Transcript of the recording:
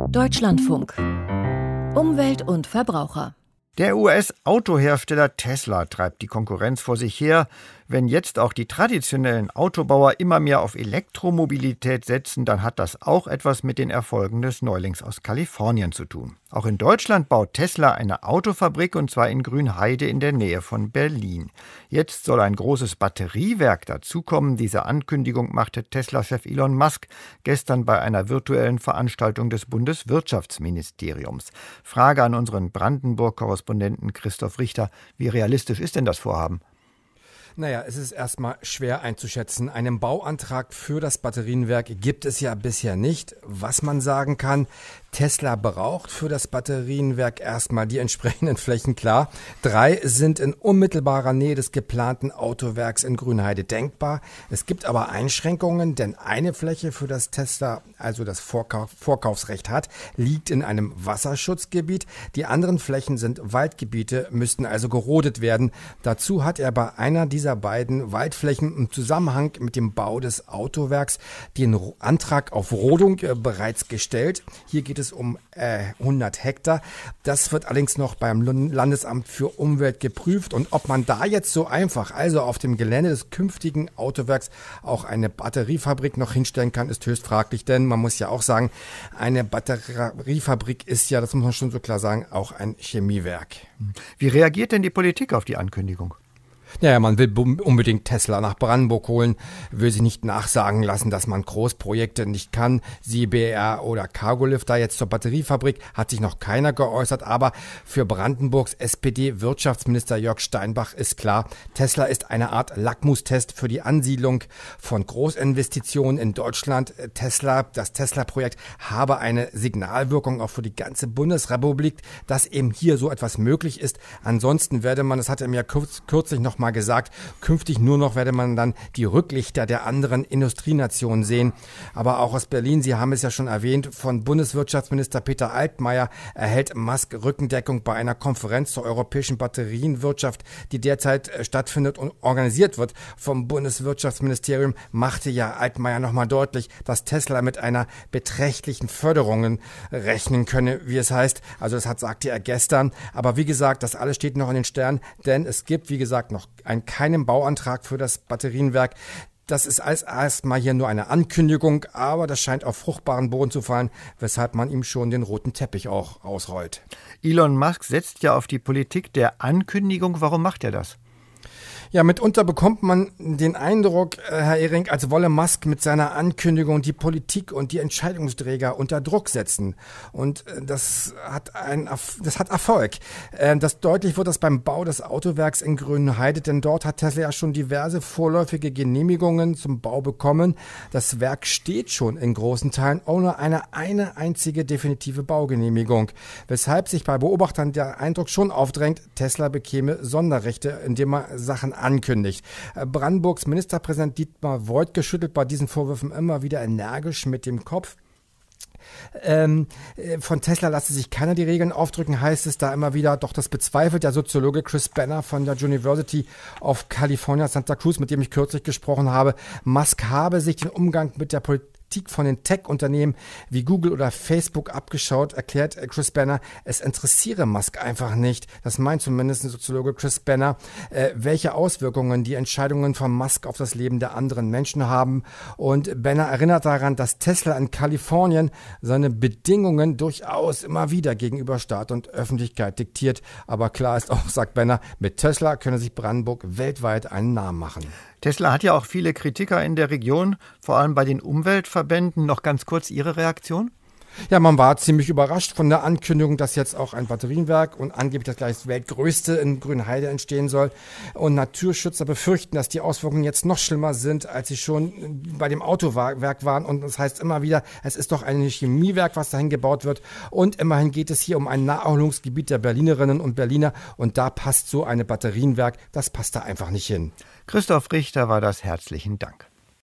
Deutschlandfunk. Umwelt und Verbraucher. Der US-Autohersteller Tesla treibt die Konkurrenz vor sich her. Wenn jetzt auch die traditionellen Autobauer immer mehr auf Elektromobilität setzen, dann hat das auch etwas mit den Erfolgen des Neulings aus Kalifornien zu tun. Auch in Deutschland baut Tesla eine Autofabrik, und zwar in Grünheide in der Nähe von Berlin. Jetzt soll ein großes Batteriewerk dazukommen. Diese Ankündigung machte Tesla-Chef Elon Musk gestern bei einer virtuellen Veranstaltung des Bundeswirtschaftsministeriums. Frage an unseren Brandenburg-Korrespondenten Christoph Richter: Wie realistisch ist denn das Vorhaben? Naja, es ist erstmal schwer einzuschätzen. Einen Bauantrag für das Batterienwerk gibt es ja bisher nicht. Was man sagen kann: Tesla braucht für das Batterienwerk erstmal die entsprechenden Flächen, klar. 3 sind in unmittelbarer Nähe des geplanten Autowerks in Grünheide denkbar. Es gibt aber Einschränkungen, denn eine Fläche, für das Tesla also das Vorkaufsrecht hat, liegt in einem Wasserschutzgebiet. Die anderen Flächen sind Waldgebiete, müssten also gerodet werden. Dazu hat er bei einer dieser beiden Waldflächen im Zusammenhang mit dem Bau des Autowerks den Antrag auf Rodung bereits gestellt. Hier geht es um 100 Hektar. Das wird allerdings noch beim Landesamt für Umwelt geprüft. Und ob man da jetzt so einfach, also auf dem Gelände des künftigen Autowerks, auch eine Batteriefabrik noch hinstellen kann, ist höchst fraglich. Denn man muss ja auch sagen, eine Batteriefabrik ist ja, das muss man schon so klar sagen, auch ein Chemiewerk. Wie reagiert denn die Politik auf die Ankündigung? Ja, man will unbedingt Tesla nach Brandenburg holen, will sich nicht nachsagen lassen, dass man Großprojekte nicht kann. Siehe BR oder Cargolift. Da jetzt zur Batteriefabrik hat sich noch keiner geäußert, aber für Brandenburgs SPD-Wirtschaftsminister Jörg Steinbach ist klar, Tesla ist eine Art Lackmustest für die Ansiedlung von Großinvestitionen in Deutschland. Das Tesla-Projekt habe eine Signalwirkung auch für die ganze Bundesrepublik, dass eben hier so etwas möglich ist. Ansonsten werde man, das hat er mir kürzlich noch mal gesagt, künftig nur noch werde man dann die Rücklichter der anderen Industrienationen sehen. Aber auch aus Berlin, Sie haben es ja schon erwähnt, von Bundeswirtschaftsminister Peter Altmaier erhält Musk Rückendeckung bei einer Konferenz zur europäischen Batterienwirtschaft, die derzeit stattfindet und organisiert wird vom Bundeswirtschaftsministerium. Machte ja Altmaier nochmal deutlich, dass Tesla mit einer beträchtlichen Förderung rechnen könne, wie es heißt. Also das sagte er gestern. Aber wie gesagt, das alles steht noch in den Sternen, denn es gibt, wie gesagt, noch keinen Bauantrag für das Batterienwerk. Das ist erstmal hier nur eine Ankündigung, aber das scheint auf fruchtbaren Boden zu fallen, weshalb man ihm schon den roten Teppich auch ausrollt. Elon Musk setzt ja auf die Politik der Ankündigung. Warum macht er das? Ja, mitunter bekommt man den Eindruck, Herr Ehring, als wolle Musk mit seiner Ankündigung die Politik und die Entscheidungsträger unter Druck setzen. Und das hat Erfolg. Das deutlich wird das beim Bau des Autowerks in Grünheide, denn dort hat Tesla ja schon diverse vorläufige Genehmigungen zum Bau bekommen. Das Werk steht schon in großen Teilen ohne eine einzige definitive Baugenehmigung, weshalb sich bei Beobachtern der Eindruck schon aufdrängt, Tesla bekäme Sonderrechte, indem er Sachen ankündigt. Brandenburgs Ministerpräsident Dietmar Woidke schüttelt bei diesen Vorwürfen immer wieder energisch mit dem Kopf. Von Tesla lasse sich keiner die Regeln aufdrücken, heißt es da immer wieder. Doch das bezweifelt der Soziologe Chris Banner von der University of California, Santa Cruz, mit dem ich kürzlich gesprochen habe. Musk habe sich den Umgang mit der Politik von den Tech-Unternehmen wie Google oder Facebook abgeschaut, erklärt Chris Banner. Es interessiere Musk einfach nicht, das meint zumindest der Soziologe Chris Banner, welche Auswirkungen die Entscheidungen von Musk auf das Leben der anderen Menschen haben. Und Banner erinnert daran, dass Tesla in Kalifornien seine Bedingungen durchaus immer wieder gegenüber Staat und Öffentlichkeit diktiert. Aber klar ist auch, sagt Banner, mit Tesla könne sich Brandenburg weltweit einen Namen machen. Tesla hat ja auch viele Kritiker in der Region, vor allem bei den Umweltverbänden. Noch ganz kurz Ihre Reaktion? Ja, man war ziemlich überrascht von der Ankündigung, dass jetzt auch ein Batterienwerk und angeblich das gleich weltgrößte in Grünheide entstehen soll. Und Naturschützer befürchten, dass die Auswirkungen jetzt noch schlimmer sind, als sie schon bei dem Autowerk waren. Und das heißt immer wieder, es ist doch ein Chemiewerk, was dahin gebaut wird. Und immerhin geht es hier um ein Naherholungsgebiet der Berlinerinnen und Berliner. Und da passt so ein Batterienwerk, das passt da einfach nicht hin. Christoph Richter war das. Herzlichen Dank.